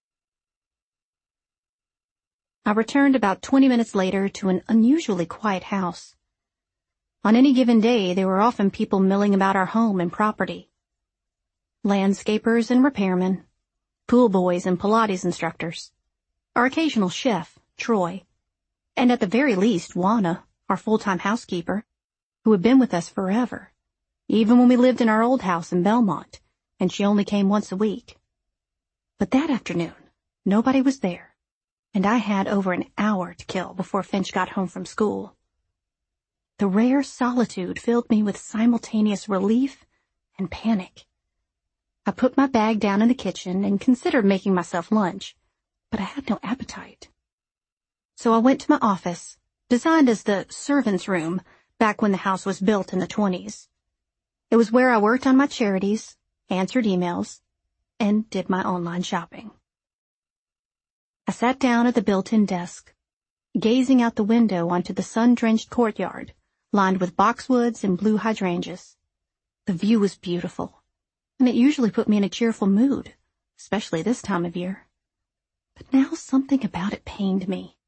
Speaker 5: I returned about 20 minutes later to an unusually quiet house. On any given day, there were often people milling about our home and property. Landscapers and repairmen, pool boys and Pilates instructors, our occasional chef, Troy, and at the very least, Juana, our full-time housekeeper, who had been with us forever, even when we lived in our old house in Belmont, and she only came once a week. But that afternoon, nobody was there, and I had over an hour to kill before Finch got home from school. The rare solitude filled me with simultaneous relief and panic. I put my bag down in the kitchen and considered making myself lunch, but I had no appetite. So I went to my office, designed as the servants' room back when the house was built in the 1920s. It was where I worked on my charities, answered emails, and did my online shopping. I sat down at the built-in desk, gazing out the window onto the sun-drenched courtyard, lined with boxwoods and blue hydrangeas. The view was beautiful, and it usually put me in a cheerful mood, especially this time of year. But now something about it pained me.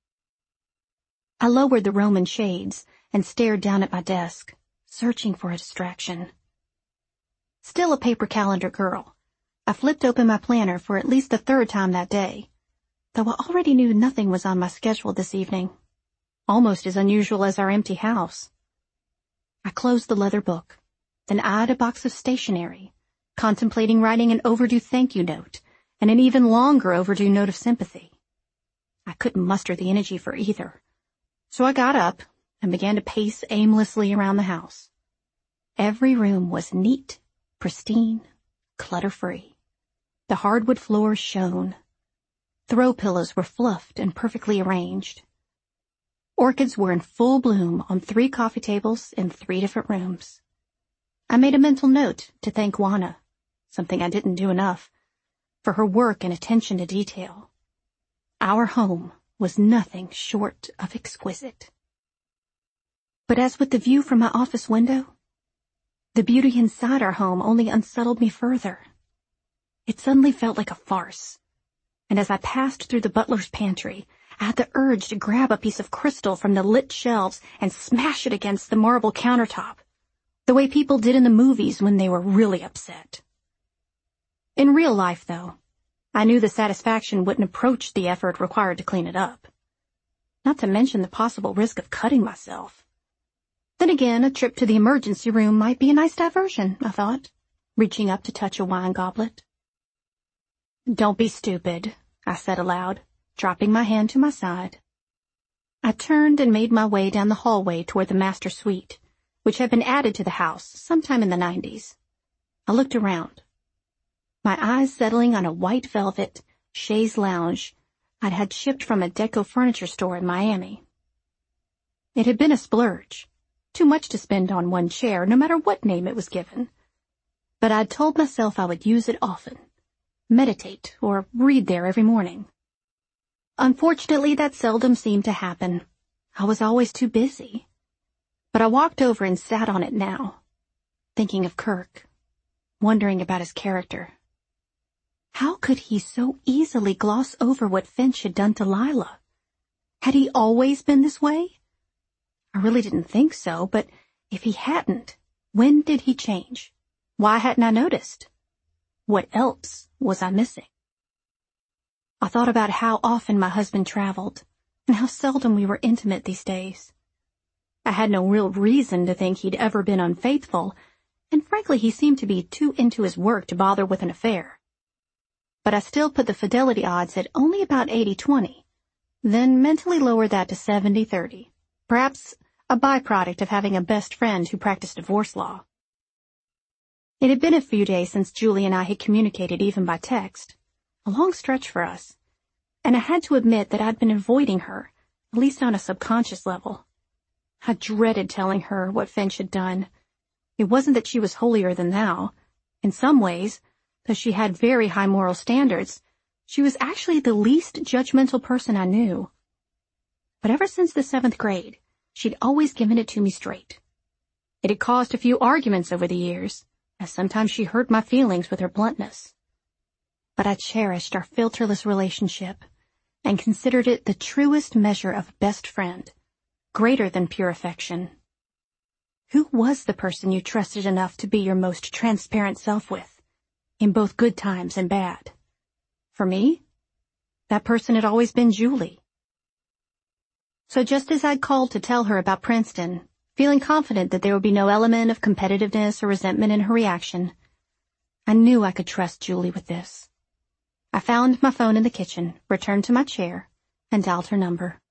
Speaker 5: I lowered the Roman shades and stared down at my desk, searching for a distraction. Still a paper calendar girl, I flipped open my planner for at least the third time that day, though I already knew nothing was on my schedule this evening, almost as unusual as our empty house. I closed the leather book, then eyed a box of stationery, contemplating writing an overdue thank you note and an even longer overdue note of sympathy. I couldn't muster the energy for either, so I got up and began to pace aimlessly around the house. Every room was neat, pristine, clutter-free. The hardwood floors shone. Throw pillows were fluffed and perfectly arranged. Orchids were in full bloom on 3 coffee tables in 3 different rooms. I made a mental note to thank Juana, something I didn't do enough, for her work and attention to detail. Our home was nothing short of exquisite. But as with the view from my office window, the beauty inside our home only unsettled me further. It suddenly felt like a farce, and as I passed through the butler's pantry, I had the urge to grab a piece of crystal from the lit shelves and smash it against the marble countertop, the way people did in the movies when they were really upset. In real life, though, I knew the satisfaction wouldn't approach the effort required to clean it up. Not to mention the possible risk of cutting myself. Then again, a trip to the emergency room might be a nice diversion, I thought, reaching up to touch a wine goblet. "Don't be stupid," I said aloud, dropping my hand to my side. I turned and made my way down the hallway toward the master suite, which had been added to the house sometime in the 90s. I looked around, my eyes settling on a white velvet chaise lounge I'd had shipped from a Deco furniture store in Miami. It had been a splurge, too much to spend on one chair, no matter what name it was given. But I'd told myself I would use it often, meditate, or read there every morning. Unfortunately, that seldom seemed to happen. I was always too busy. But I walked over and sat on it now, thinking of Kirk, wondering about his character. How could he so easily gloss over what Finch had done to Lila? Had he always been this way? I really didn't think so, but if he hadn't, when did he change? Why hadn't I noticed? What else was I missing?
Speaker 1: I thought about how often my husband traveled, and how seldom we were intimate these days. I had no real reason to think he'd ever been unfaithful, and frankly he seemed to be too into his work to bother with an affair. But I still put the fidelity odds at only about 80-20, then mentally lowered that to 70-30, perhaps a byproduct of having a best friend who practiced divorce law. It had been a few days since Julie and I had communicated even by text, a long stretch for us, and I had to admit that I'd been avoiding her, at least on a subconscious level. I dreaded telling her what Finch had done. It wasn't that she was holier than thou. In some ways, though she had very high moral standards, she was actually the least judgmental person I knew. But ever since the 7th grade, she'd always given it to me straight. It had caused a few arguments over the years, as sometimes she hurt my feelings with her bluntness. But I cherished our filterless relationship and considered it the truest measure of a best friend, greater than pure affection. Who was the person you trusted enough to be your most transparent self with, in both good times and bad? For me, that person had always been Julie. So just as I'd called to tell her about Princeton, feeling confident that there would be no element of competitiveness or resentment in her reaction, I knew I could trust Julie with this. I found my phone in the kitchen, returned to my chair, and dialed her number.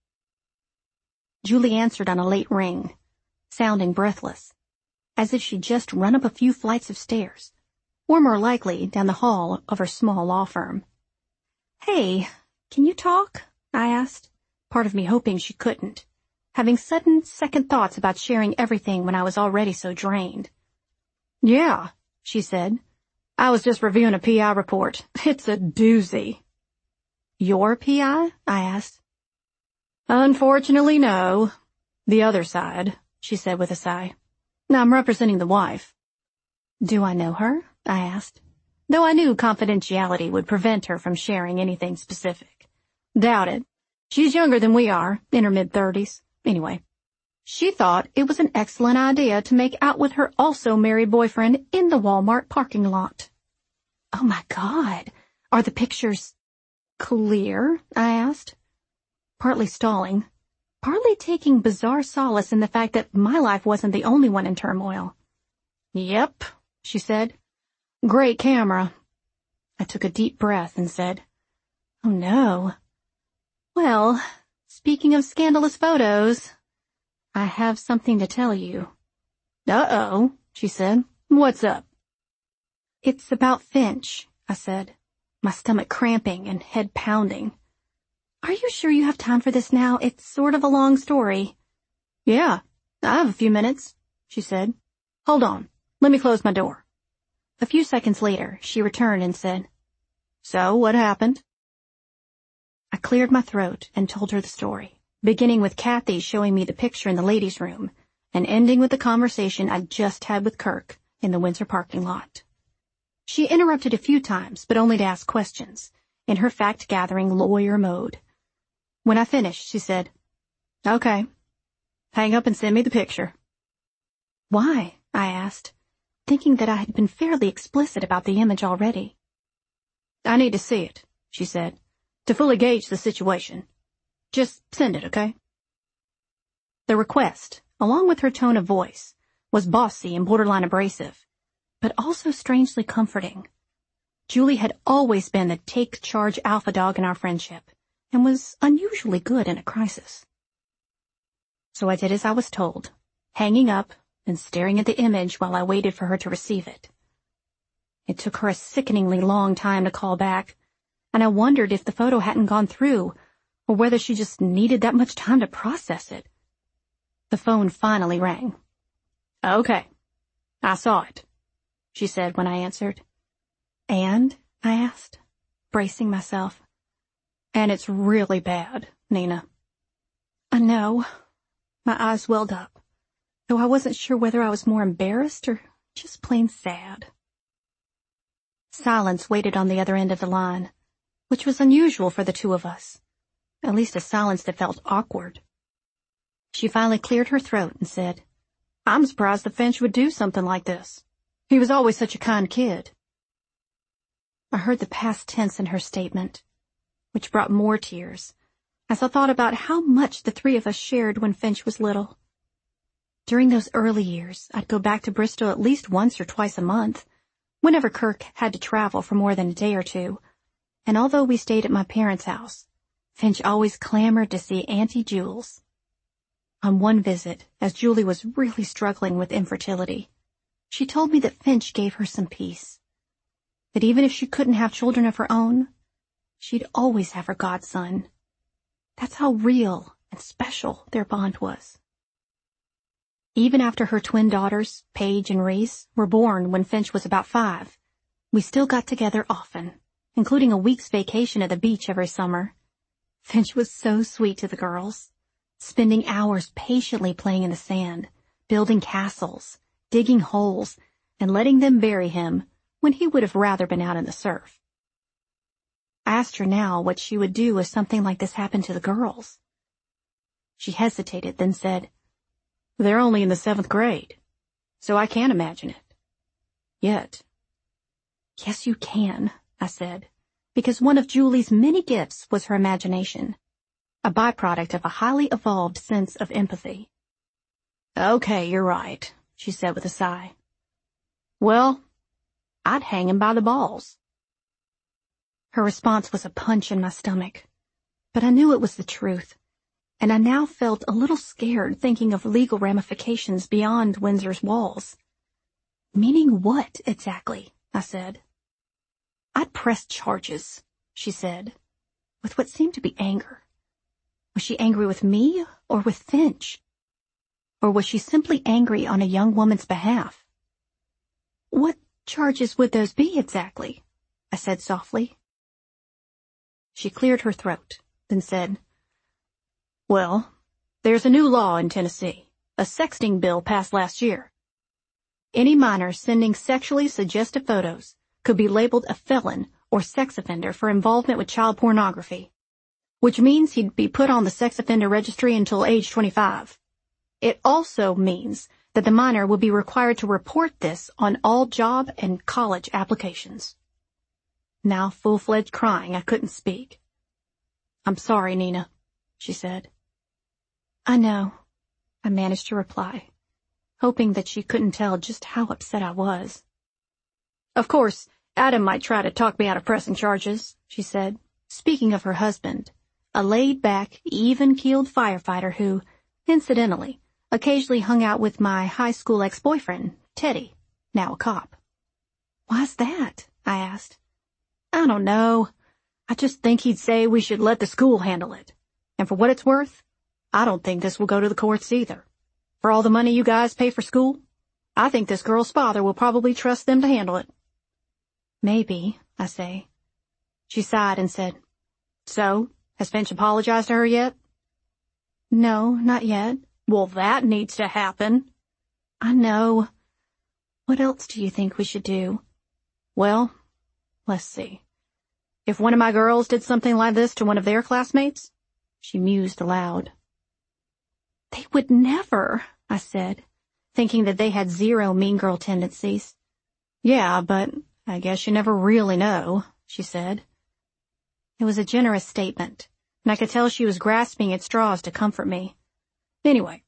Speaker 1: Julie answered on a late ring, sounding breathless, as if she'd just run up a few flights of stairs, or more likely down the hall of her small law firm. "Hey, can you talk?" I asked, part of me hoping she couldn't, having sudden second thoughts about sharing everything when I was already so drained. "Yeah," she said. "I was just reviewing a PI report. It's a doozy." "Your PI?" I asked. "Unfortunately, no. The other side," she said with a sigh. "I'm representing the wife." "Do I know her?" I asked, though I knew confidentiality would prevent her from sharing anything specific. "Doubt it. She's younger than we are, in her mid-30s. Anyway, she thought it was an excellent idea to make out with her also-married boyfriend in the Walmart parking lot." "Oh my God, are the pictures clear?" I asked, partly stalling, partly taking bizarre solace in the fact that my life wasn't the only one in turmoil. "Yep," she said. "Great camera." I took a deep breath and said, "Oh no. Well, speaking of scandalous photos, I have something to tell you." "Uh-oh," she said. "What's up?" "It's about Finch," I said, my stomach cramping and head pounding. "Are you sure you have time for this now? It's sort of a long story." "Yeah, I have a few minutes," she said. "Hold on. Let me close my door." A few seconds later, she returned and said, "So, what happened?" I cleared my throat and told her the story, beginning with Kathy showing me the picture in the ladies' room and ending with the conversation I'd just had with Kirk in the Windsor parking lot. She interrupted a few times, but only to ask questions, in her fact-gathering lawyer mode. When I finished, she said, "Okay, hang up and send me the picture." "Why?" I asked, thinking that I had been fairly explicit about the image already. "I need to see it," she said, "to fully gauge the situation. Just send it, okay?" The request, along with her tone of voice, was bossy and borderline abrasive, but also strangely comforting. Julie had always been the take-charge alpha dog in our friendship, and was unusually good in a crisis. So I did as I was told, hanging up and staring at the image while I waited for her to receive it. It took her a sickeningly long time to call back, and I wondered if the photo hadn't gone through, or whether she just needed that much time to process it. The phone finally rang. "Okay, I saw it," she said when I answered. "And?" I asked, bracing myself. "And it's really bad, Nina." "I know." My eyes welled up, though I wasn't sure whether I was more embarrassed or just plain sad. Silence waited on the other end of the line, which was unusual for the two of us, at least a silence that felt awkward. She finally cleared her throat and said, "I'm surprised that Finch would do something like this. He was always such a kind kid." I heard the past tense in her statement. which brought more tears as I thought about how much the three of us shared when Finch was little. During those early years, I'd go back to Bristol at least once or twice a month, whenever Kirk had to travel for more than a day or two, and although we stayed at my parents' house, Finch always clamored to see Auntie Jules. On one visit, as Julie was really struggling with infertility, she told me that Finch gave her some peace, that even if she couldn't have children of her own, she'd always have her godson. That's how real and special their bond was. Even after her twin daughters, Paige and Reese, were born when Finch was about 5, we still got together often, including a week's vacation at the beach every summer. Finch was so sweet to the girls, spending hours patiently playing in the sand, building castles, digging holes, and letting them bury him when he would have rather been out in the surf. I asked her now what she would do if something like this happened to the girls. She hesitated, then said, "They're only in the 7th grade, so I can't imagine it. Yet." "Yes, you can," I said, because one of Julie's many gifts was her imagination, a byproduct of a highly evolved sense of empathy. "Okay, you're right," she said with a sigh. "Well, I'd hang him by the balls." Her response was a punch in my stomach, but I knew it was the truth, and I now felt a little scared thinking of legal ramifications beyond Windsor's walls. "Meaning what, exactly?" I said. "I'd press charges," she said, with what seemed to be anger. Was she angry with me or with Finch? Or was she simply angry on a young woman's behalf? "What charges would those be exactly?" I said softly. She cleared her throat, then said, "Well, there's a new law in Tennessee, a sexting bill passed last year. Any minor sending sexually suggestive photos could be labeled a felon or sex offender for involvement with child pornography, which means he'd be put on the sex offender registry until age 25. It also means that the minor will be required to report this on all job and college applications." Now full-fledged crying, I couldn't speak. "I'm sorry, Nina," she said. "I know," I managed to reply, hoping that she couldn't tell just how upset I was. "Of course, Adam might try to talk me out of pressing charges," she said, speaking of her husband, a laid-back, even-keeled firefighter who, incidentally, occasionally hung out with my high school ex-boyfriend, Teddy, now a cop. "Why's that?" I asked. "I don't know. I just think he'd say we should let the school handle it. And for what it's worth, I don't think this will go to the courts either. For all the money you guys pay for school, I think this girl's father will probably trust them to handle it." "Maybe," I say. She sighed and said, "So, has Finch apologized to her yet?" "No, not yet." "Well, that needs to happen." "I know. What else do you think we should do?" "Well, let's see. If one of my girls did something like this to one of their classmates," she mused aloud. "They would never," I said, thinking that they had zero mean girl tendencies. "Yeah, but I guess you never really know," she said. It was a generous statement, and I could tell she was grasping at straws to comfort me. Anyway,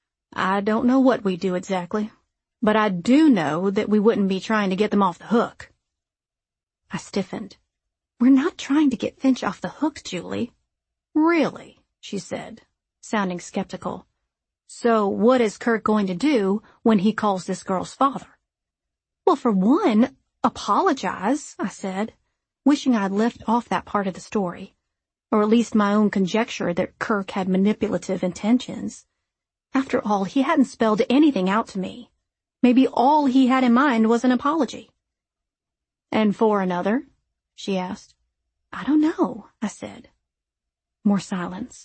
Speaker 1: I don't know what we'd do exactly, but I do know that we wouldn't be trying to get them off the hook. I stiffened. "We're not trying to get Finch off the hook, Julie." "Really?" she said, sounding skeptical. "So what is Kirk going to do when he calls this girl's father?" "Well, for one, apologize," I said, wishing I'd left off that part of the story, or at least my own conjecture that Kirk had manipulative intentions. After all, he hadn't spelled anything out to me. Maybe all he had in mind was an apology. "And for another?" she asked. "I don't know," I said. More silence.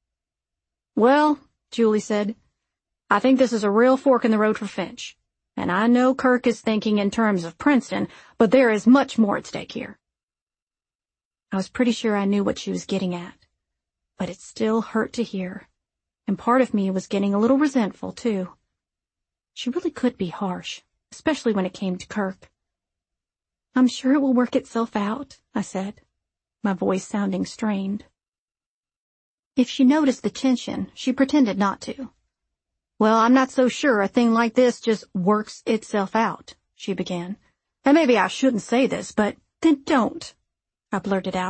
Speaker 1: "Well," Julie said, "I think this is a real fork in the road for Finch. And I know Kirk is thinking in terms of Princeton, but there is much more at stake here." I was pretty sure I knew what she was getting at, but it still hurt to hear, and part of me was getting a little resentful, too. She really could be harsh, especially when it came to Kirk. "I'm sure it will work itself out," I said.
Speaker 5: my voice sounding strained. If she noticed the tension, she pretended not to. "Well, I'm not so sure a thing like this just works itself out," she began. "And maybe I shouldn't say this, but then don't," I blurted out.